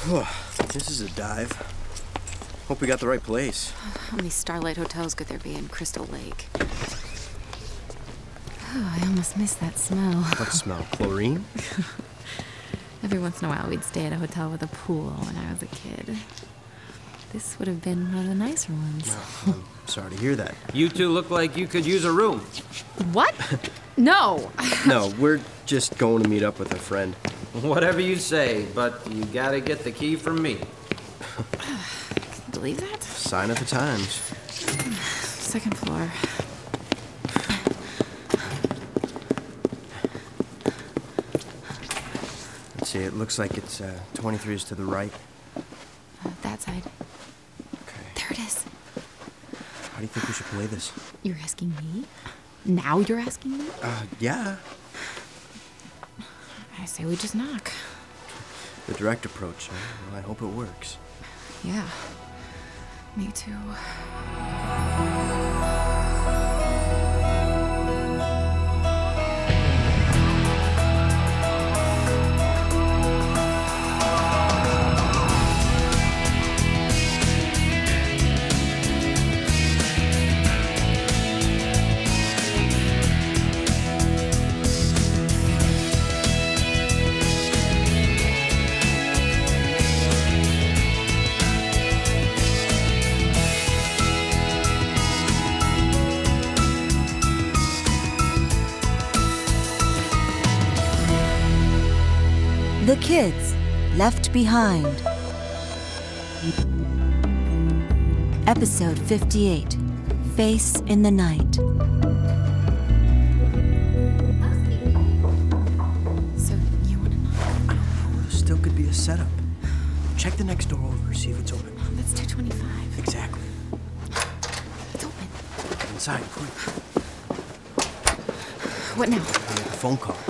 This is a dive. Hope we got the right place. How many Starlight hotels could there be in Crystal Lake? Oh, I almost missed that smell. What smell? Chlorine? Every once in a while, we'd stay at a hotel with a pool when I was a kid. This would have been one of the nicer ones. Well, I'm sorry to hear that. You two look like you could use a room. What? No. No, we're just going to meet up with a friend. Whatever you say, but you gotta get the key from me. Can you believe that? Sign of the times. Second floor. Let's see, it looks like it's 23 is to the right. That side. Okay. There it is. How do you think we should play this? You're asking me? Now you're asking me? Yeah. I say we just knock. The direct approach. Well, I hope it works. Yeah. Me too. The Kids Left Behind. Episode 58, Face in the Night. So, you want to knock? I don't know. There still could be a setup. Check the next door over, see if it's open. That's 225. Exactly. It's open. Get inside, quick. What now? I make a phone call.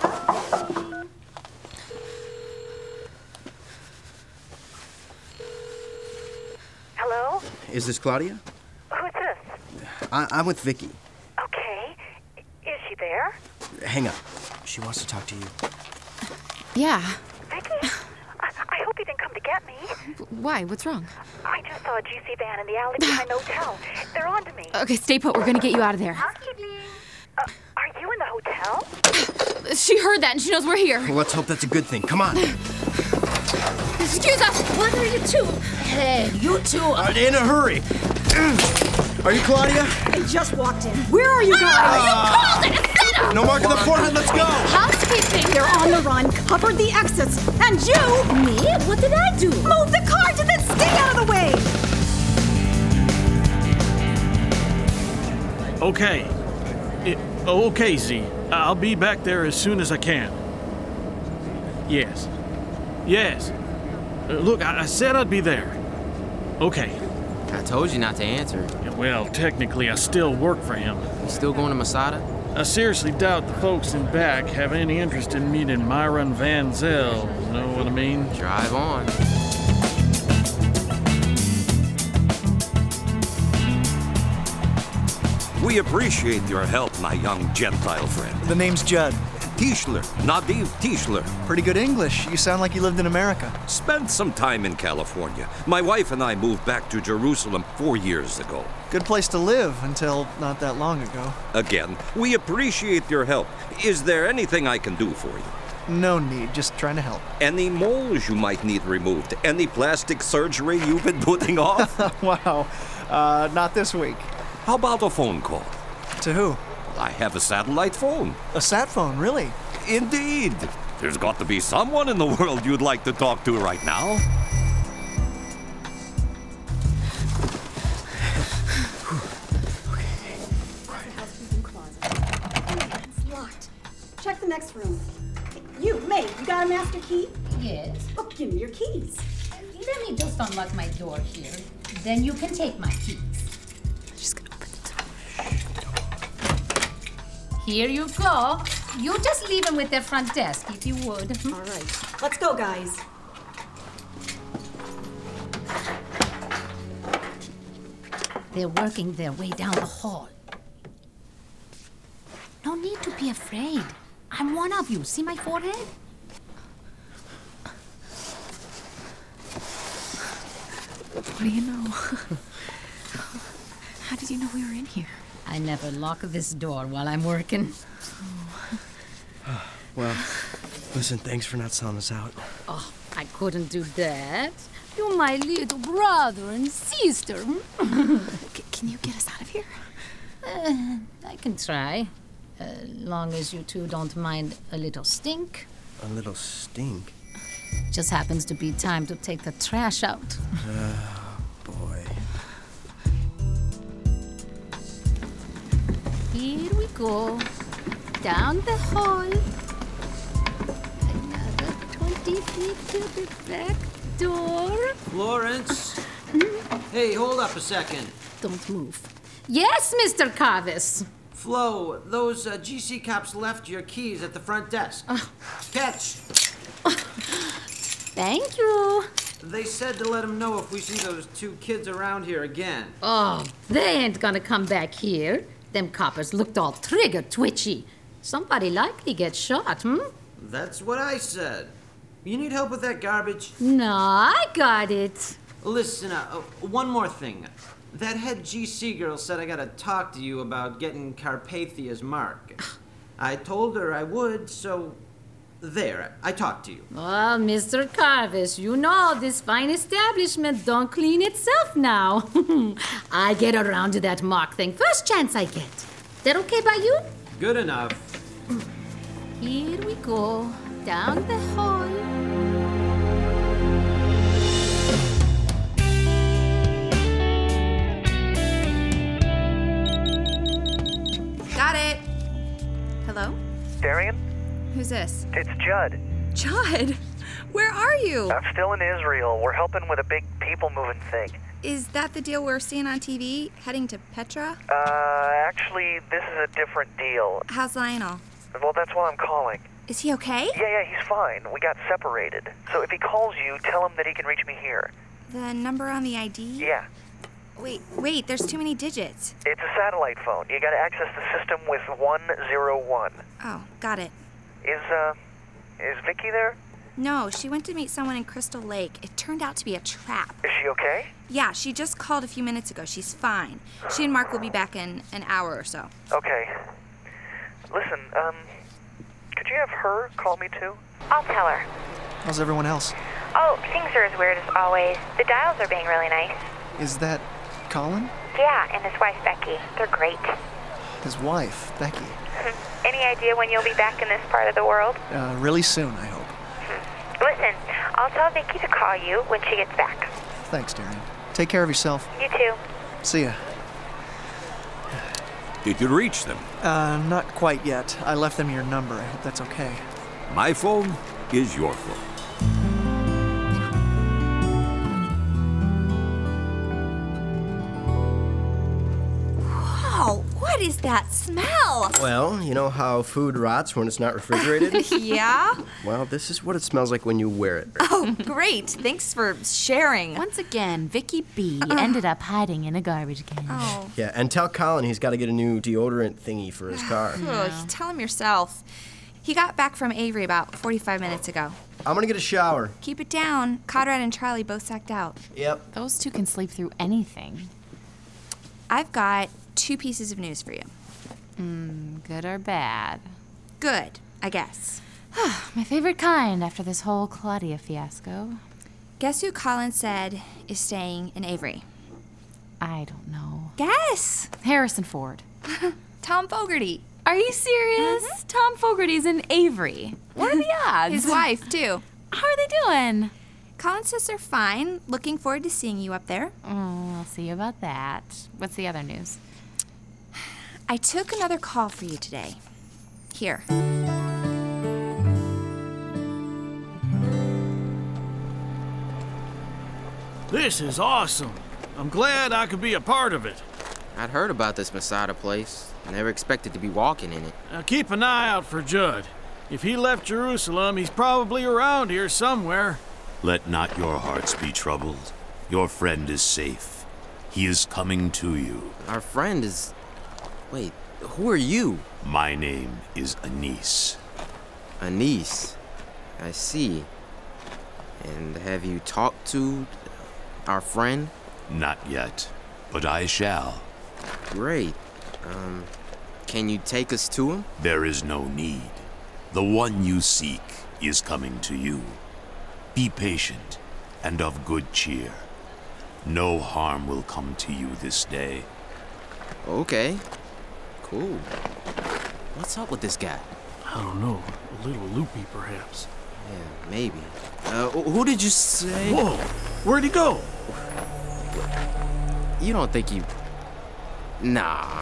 Hello? Is this Claudia? Who's this? I'm with Vicky. Okay. Is she there? Hang up. She wants to talk to you. Yeah. Vicky? I hope you didn't come to get me. Why? What's wrong? I just saw a GC van in the alley behind the hotel. They're on to me. Okay, stay put. We're gonna get you out of there. Housekeeping. Are you in the hotel? She heard that and she knows we're here. Well, let's hope that's a good thing. Come on. Excuse us. What are you two? Hey, you two. In a hurry. Are you Claudia? I just walked in. Where are you guys? You called it a setup! No mark on the forehead. Let's go. Housekeeping. They're on the run. Covered the exits. And you? Me? What did I do? Move the cart and then stay out of the way. Okay. Okay, Z. I'll be back there as soon as I can. Yes. Yes. Look, I said I'd be there. Okay. I told you not to answer. Well, technically, I still work for him. You still going to Masada? I seriously doubt the folks in back have any interest in meeting Myron Van Zell. Know what I mean? Drive on. We appreciate your help, my young Gentile friend. The name's Judd. Tischler, Nadiv Tischler. Pretty good English. You sound like you lived in America. Spent some time in California. My wife and I moved back to Jerusalem 4 years ago. Good place to live until not that long ago. Again, we appreciate your help. Is there anything I can do for you? No need, just trying to help. Any moles you might need removed? Any plastic surgery you've been putting off? Wow. Not this week. How about a phone call? To who? I have a satellite phone. A sat phone, really? Indeed. There's got to be someone in the world you'd like to talk to right now. It's locked. Check the next room. You, May, you got a master key? Yes. Oh, give me your keys. Let me just unlock my door here. Then you can take my keys. She's gonna open the door. Here you go. You just leave them with their front desk, if you would. All right. Let's go, guys. They're working their way down the hall. No need to be afraid. I'm one of you. See my forehead? What do you know? How did you know we were in here? I never lock this door while I'm working. Well, listen, thanks for not selling us out. Oh, I couldn't do that. You're my little brother and sister. Can you get us out of here? I can try. Long as you two don't mind a little stink. A little stink? Just happens to be time to take the trash out. Boy. Here we go. Down the hall. Another 20 feet to the back door. Florence? Hey, hold up a second. Don't move. Yes, Mr. Carvis. Flo, those GC cops left your keys at the front desk. Catch! Thank you. They said to let them know if we see those two kids around here again. Oh, they ain't gonna come back here. Them coppers looked all trigger twitchy. Somebody likely gets shot, That's what I said. You need help with that garbage? No, I got it. Listen, one more thing. That head GC girl said I gotta talk to you about getting Carpathia's mark. I told her I would, so there, I talked to you. Well, Mr. Carvis, you know this fine establishment don't clean itself now. I get around to that mark thing first chance I get. That okay by you? Good enough. Here we go, down the hall. Got it. Hello? Darian? Who's this? It's Judd. Judd? Where are you? I'm still in Israel. We're helping with a big people-moving thing. Is that the deal we're seeing on TV? Heading to Petra? Actually, this is a different deal. How's Lionel? Well, that's why I'm calling. Is he okay? Yeah, he's fine. We got separated. So if he calls you, tell him that he can reach me here. The number on the ID? Yeah. Wait, there's too many digits. It's a satellite phone. You gotta access the system with 101. Oh, got it. Is Vicky there? No, she went to meet someone in Crystal Lake. It turned out to be a trap. Is she okay? Yeah, she just called a few minutes ago. She's fine. She and Mark will be back in an hour or so. Okay. Listen, could you have her call me too? I'll tell her. How's everyone else? Oh, things are as weird as always. The dials are being really nice. Is that Colin? Yeah, and his wife, Becky. They're great. His wife, Becky. Any idea when you'll be back in this part of the world? Really soon, I hope. Listen, I'll tell Vicky to call you when she gets back. Thanks, Darian. Take care of yourself. You too. See ya. Did you reach them? Not quite yet. I left them your number. I hope that's okay. My phone is your phone. Wow, what is that smell? Well, you know how food rots when it's not refrigerated? Yeah? Well, this is what it smells like when you wear it. Oh, great. Thanks for sharing. Once again, Vicky B ended up hiding in a garbage can. Oh. Yeah, and tell Colin he's got to get a new deodorant thingy for his car. Ugh, tell him yourself. He got back from Avery about 45 minutes ago. I'm gonna get a shower. Keep it down. Conrad and Charlie both sacked out. Yep. Those two can sleep through anything. I've got 2 pieces of news for you. Good or bad? Good, I guess. My favorite kind after this whole Claudia fiasco. Guess who Colin said is staying in Avery? I don't know. Guess! Harrison Ford. Tom Fogarty. Are you serious? Tom Fogarty's in Avery. What are the odds? His wife, too. How are they doing? Colin says they're fine. Looking forward to seeing you up there. Oh, I'll see about that. What's the other news? I took another call for you today. Here. This is awesome. I'm glad I could be a part of it. I'd heard about this Masada place. Never expected to be walking in it. Now keep an eye out for Judd. If he left Jerusalem, he's probably around here somewhere. Let not your hearts be troubled. Your friend is safe. He is coming to you. Our friend is... Wait, who are you? My name is Anise. Anise? I see. And have you talked to our friend? Not yet, but I shall. Great. Can you take us to him? There is no need. The one you seek is coming to you. Be patient and of good cheer. No harm will come to you this day. Okay. Cool. What's up with this guy? I don't know. A little loopy, perhaps. Yeah, maybe. Who did you say? Whoa! Where'd he go? You don't think he... Nah.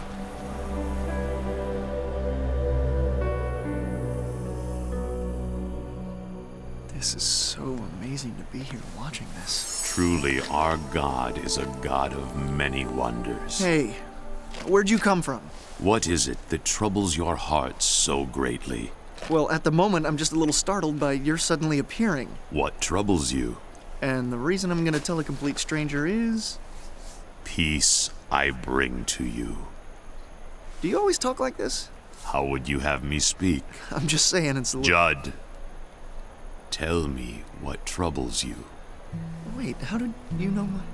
This is so amazing to be here watching this. Truly, our God is a God of many wonders. Hey, where'd you come from? What is it that troubles your heart so greatly? Well, at the moment, I'm just a little startled by your suddenly appearing. What troubles you? And the reason I'm gonna tell a complete stranger is... Peace I bring to you. Do you always talk like this? How would you have me speak? I'm just saying it's a little... Judd, tell me what troubles you. Wait, how did you know my...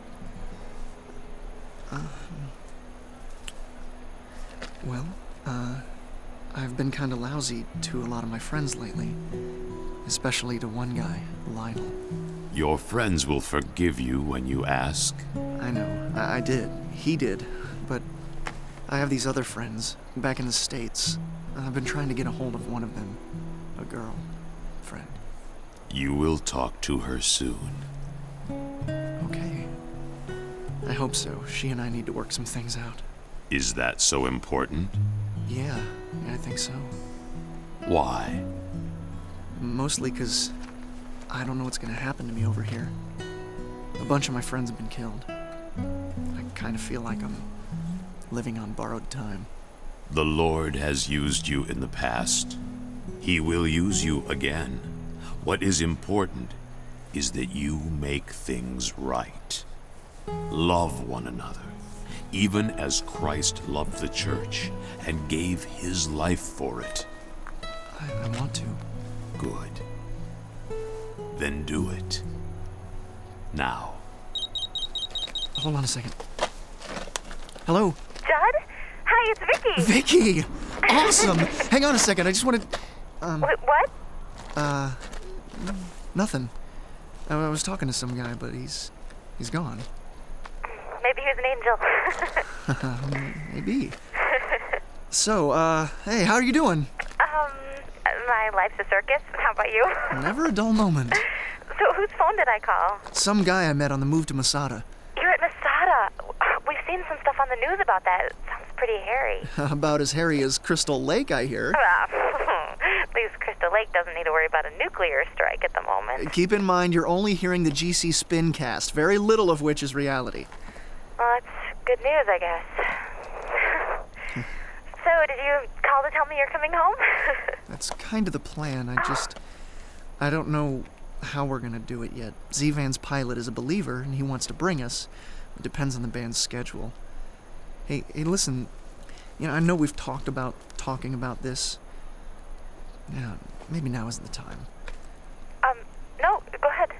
I've been kinda lousy to a lot of my friends lately. Especially to one guy, Lionel. Your friends will forgive you when you ask. I know, I did. He did. But I have these other friends back in the States. I've been trying to get a hold of one of them. A girl friend. You will talk to her soon. Okay. I hope so. She and I need to work some things out. Is that so important? Yeah, I think so. Why? Mostly because I don't know what's gonna happen to me over here. A bunch of my friends have been killed. I kind of feel like I'm living on borrowed time. The Lord has used you in the past. He will use you again. What is important is that you make things right. Love one another, even as Christ loved the church and gave his life for it. I want to. Good. Then do it. Now. Hold on a second. Hello? Judd? Hi, it's Vicky. Vicky! Awesome! Hang on a second, I just wanted... Wait, what? Nothing. I was talking to some guy, but he's gone. Maybe he was an angel. Maybe. So, hey, how are you doing? My life's a circus. How about you? Never a dull moment. So whose phone did I call? Some guy I met on the move to Masada. You're at Masada. We've seen some stuff on the news about that. It sounds pretty hairy. About as hairy as Crystal Lake, I hear. At least Crystal Lake doesn't need to worry about a nuclear strike at the moment. Keep in mind, you're only hearing the GC spin cast, very little of which is reality. Well, that's good news, I guess. So, did you call to tell me you're coming home? That's kind of the plan. I don't know how we're gonna do it yet. Z-Van's pilot is a believer, and he wants to bring us. It depends on the band's schedule. Hey, listen. I know we've talked about talking about this. Yeah, maybe now isn't the time. No, go ahead.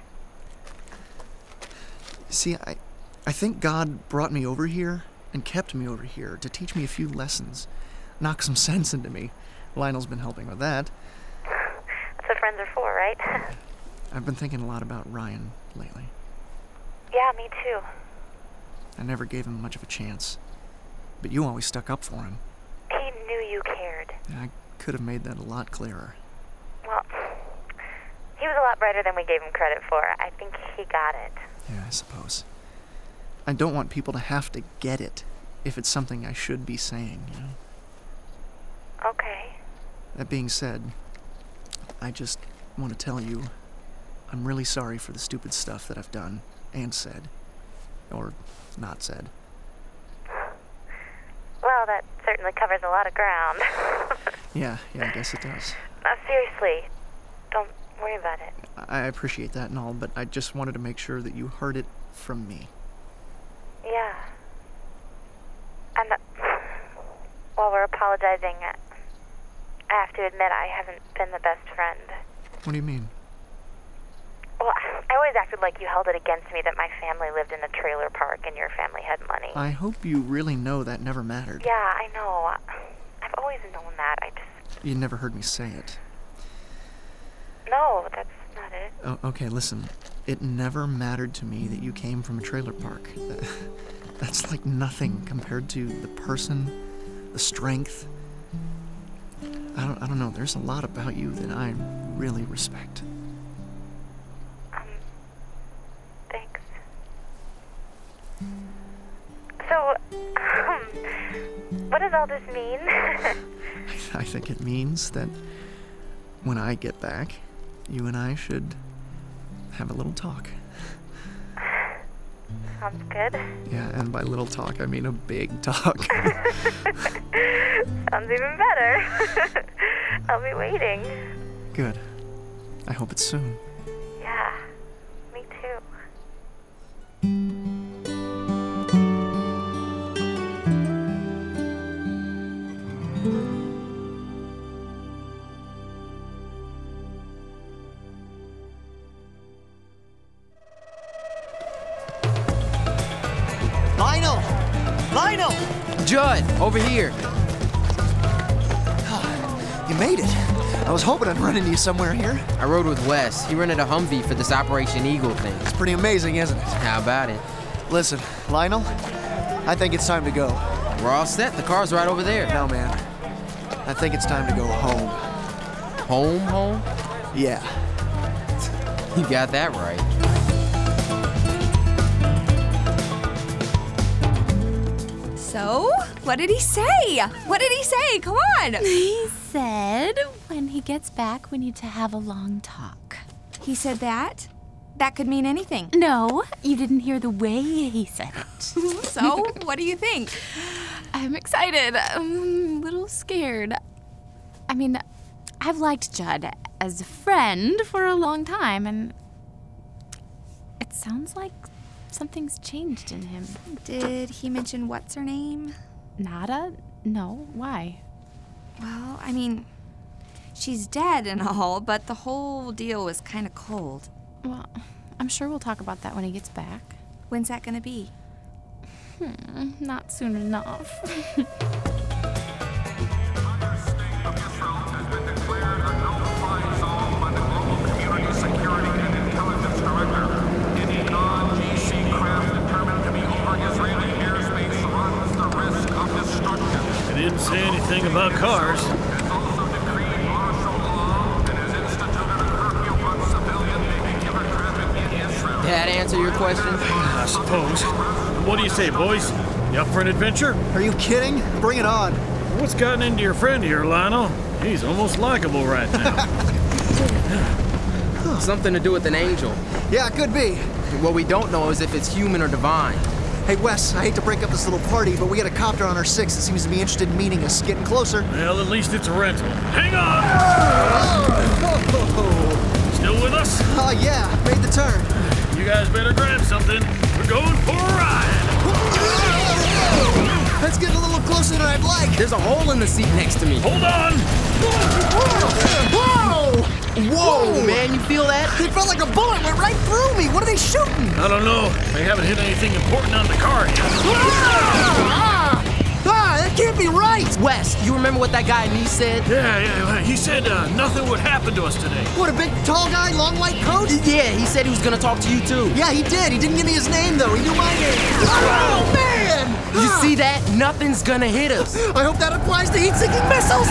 See, I think God brought me over here and kept me over here to teach me a few lessons. Knock some sense into me. Lionel's been helping with that. That's what friends are for, right? I've been thinking a lot about Ryan lately. Yeah, me too. I never gave him much of a chance. But you always stuck up for him. He knew you cared. I could have made that a lot clearer. Well, he was a lot brighter than we gave him credit for. I think he got it. Yeah, I suppose. I don't want people to have to get it if it's something I should be saying, Okay. That being said, I just want to tell you I'm really sorry for the stupid stuff that I've done and said. Or not said. Well, that certainly covers a lot of ground. Yeah, I guess it does. Seriously, don't worry about it. I appreciate that and all, but I just wanted to make sure that you heard it from me. Yeah. And, while we're apologizing, I have to admit I haven't been the best friend. What do you mean? Well, I always acted like you held it against me that my family lived in a trailer park and your family had money. I hope you really know that never mattered. Yeah, I know. I've always known that. You never heard me say it. No, that's not it. Oh, okay, listen. It never mattered to me that you came from a trailer park. That's like nothing compared to the person, the strength. I don't know. There's a lot about you that I really respect. Thanks. So, what does all this mean? I think it means that when I get back, you and I should have a little talk. Sounds good. Yeah, and by little talk, I mean a big talk. Sounds even better. I'll be waiting. Good. I hope it's soon. Yeah, me too. Lionel! Judd, over here. You made it. I was hoping I'd run into you somewhere here. I rode with Wes. He rented a Humvee for this Operation Eagle thing. It's pretty amazing, isn't it? How about it? Listen, Lionel, I think it's time to go. We're all set. The car's right over there. No, man. I think it's time to go home. Home? Yeah. You got that right. So, what did he say? What did he say? Come on! He said when he gets back, we need to have a long talk. He said that? That could mean anything. No, you didn't hear the way he said it. So, what do you think? I'm excited. I'm a little scared. I mean, I've liked Judd as a friend for a long time, and it sounds like something's changed in him. Did he mention what's her name? Nada? No. Why? Well, I mean, she's dead and all, but the whole deal was kind of cold. Well, I'm sure we'll talk about that when he gets back. When's that gonna be? Not soon enough. They didn't say anything about cars. That answer your question? I suppose. What do you say, boys? You up for an adventure? Are you kidding? Bring it on. What's gotten into your friend here, Lionel? He's almost likable right now. Something to do with an angel. Yeah, it could be. What we don't know is if it's human or divine. Hey, Wes, I hate to break up this little party, but we got a copter on our 6 that seems to be interested in meeting us. Getting closer. Well, at least it's a rental. Hang on! Still with us? Oh, yeah. Made the turn. You guys better grab something. We're going for a ride. That's getting a little closer than I'd like. There's a hole in the seat next to me. Hold on! Whoa, man, you feel that? It felt like a bullet went right through me. What are they shooting? I don't know. They haven't hit anything important on the car yet. That can't be right. Wes, you remember what that guy in Nice said? Yeah. He said nothing would happen to us today. What, a big, tall guy, long white coat? Yeah, he said he was gonna talk to you too. Yeah, he did. He didn't give me his name, though. He knew my name. Oh, man! You see that? Nothing's gonna hit us. I hope that applies to heat-seeking missiles.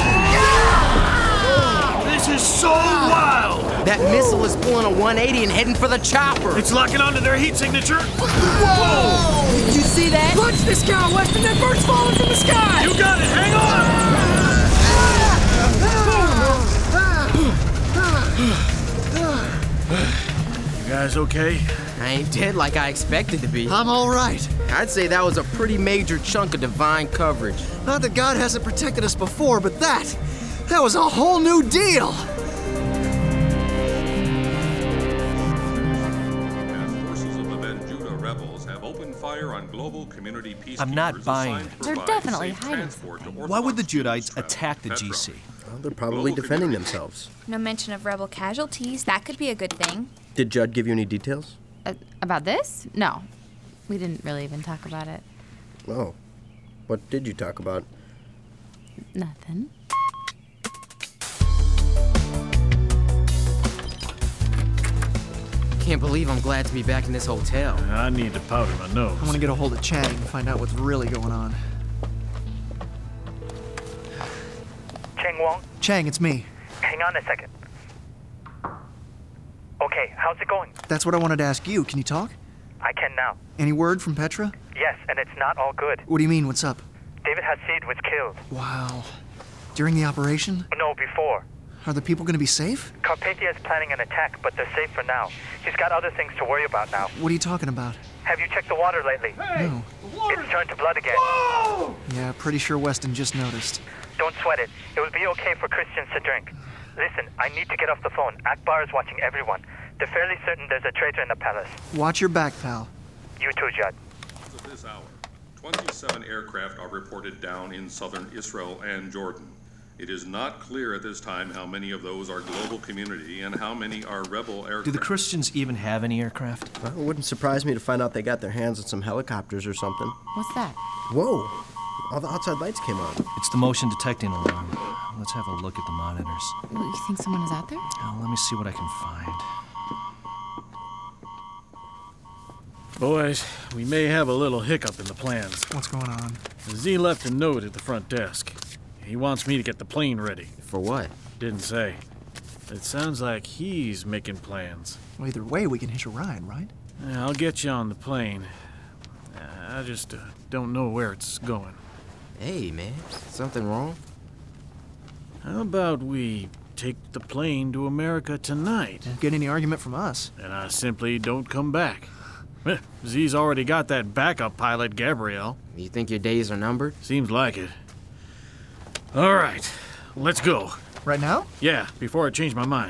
This is so wild. That missile is pulling a 180 and heading for the chopper. It's locking onto their heat signature. Whoa! Did you see that? Punch this guy, Weston. That bird's falling from the sky. You got it. Hang on. You guys okay? I ain't dead like I expected to be. I'm all right. I'd say that was a pretty major chunk of divine coverage. Not that God hasn't protected us before, but that was a whole new deal. On global community peacekeepers. I'm not buying it. They're definitely hiding something. Why would the Judaites attack the GC? Well, they're probably defending themselves. No mention of rebel casualties. That could be a good thing. Did Judd give you any details? About this? No. We didn't really even talk about it. Oh. What did you talk about? Nothing. Can't believe I'm glad to be back in this hotel. I need to powder my nose. I want to get a hold of Chang and find out what's really going on. Chang Wong? Chang, it's me. Hang on a second. Okay, how's it going? That's what I wanted to ask you. Can you talk? I can now. Any word from Petra? Yes, and it's not all good. What do you mean? What's up? David Hasid was killed. Wow. During the operation? No, before. Are the people going to be safe? Carpathia is planning an attack, but they're safe for now. He's got other things to worry about now. What are you talking about? Have you checked the water lately? Hey, no. It's turned to blood again. Whoa! Yeah, pretty sure Weston just noticed. Don't sweat it. It will be okay for Christians to drink. Listen, I need to get off the phone. Akbar is watching everyone. They're fairly certain there's a traitor in the palace. Watch your back, pal. You too, Judd. At this hour, 27 aircraft are reported down in southern Israel and Jordan. It is not clear at this time how many of those are global community and how many are rebel aircraft. Do the Christians even have any aircraft? Well, it wouldn't surprise me to find out they got their hands on some helicopters or something. What's that? Whoa! All the outside lights came on. It's the motion detecting alarm. Let's have a look at the monitors. You think someone is out there? Now, let me see what I can find. Boys, we may have a little hiccup in the plans. What's going on? Z left a note at the front desk. He wants me to get the plane ready. For what? Didn't say. It sounds like he's making plans. Well, either way, we can hitch a ride, right? Yeah, I'll get you on the plane. I just don't know where it's going. Hey, man. Something wrong? How about we take the plane to America tonight? Won't get any argument from us. And I simply don't come back. Z's already got that backup pilot, Gabrielle. You think your days are numbered? Seems like it. All right, let's go. Right now? Yeah, before I change my mind.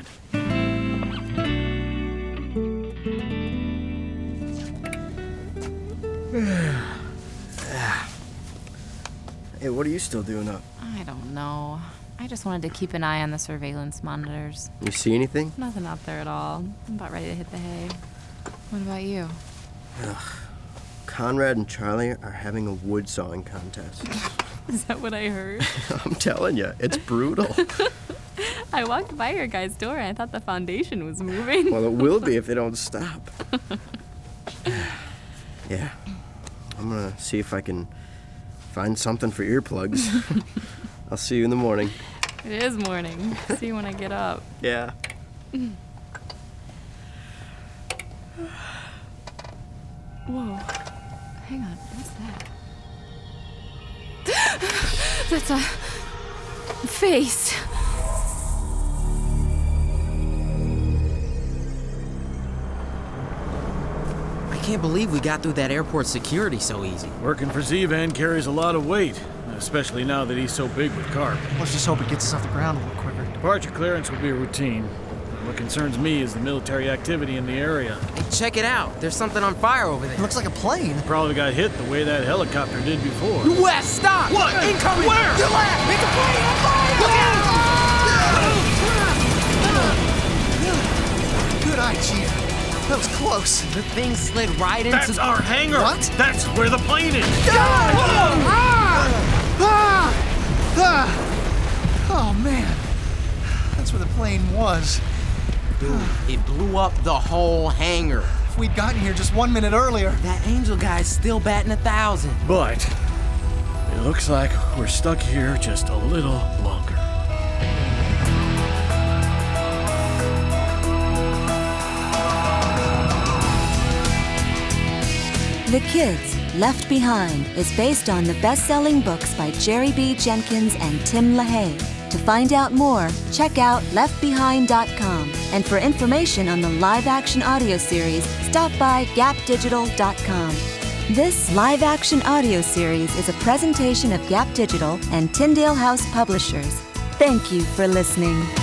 Hey, what are you still doing up? I don't know. I just wanted to keep an eye on the surveillance monitors. You see anything? Nothing out there at all. I'm about ready to hit the hay. What about you? Ugh. Conrad and Charlie are having a wood sawing contest. Is that what I heard? I'm telling you, it's brutal. I walked by your guy's door and I thought the foundation was moving. Well, it will be if they don't stop. Yeah. I'm gonna see if I can find something for earplugs. I'll see you in the morning. It is morning. See you when I get up. Yeah. Whoa. Hang on. What's that? That's a face. I can't believe we got through that airport security so easy. Working for Z-Van carries a lot of weight, especially now that he's so big with Carp. Let's just hope it gets us off the ground a little quicker. Departure clearance will be routine. What concerns me is the military activity in the area. Hey, check it out. There's something on fire over there. It looks like a plane. Probably got hit the way that helicopter did before. Wes, stop! What? Incoming! Where? To the left! It's a plane on fire! Look out! Good eye, Chief. That was close. The thing slid right into... That's our hangar! What? That's where the plane is! Oh, man. That's where the plane was. Dude, it blew up the whole hangar. If we'd gotten here just 1 minute earlier. That Angel guy's still batting 1,000. But it looks like we're stuck here just a little longer. The Kids, Left Behind is based on the best-selling books by Jerry B. Jenkins and Tim LaHaye. To find out more, check out leftbehind.com. And for information on the live-action audio series, stop by gapdigital.com. This live-action audio series is a presentation of Gap Digital and Tyndale House Publishers. Thank you for listening.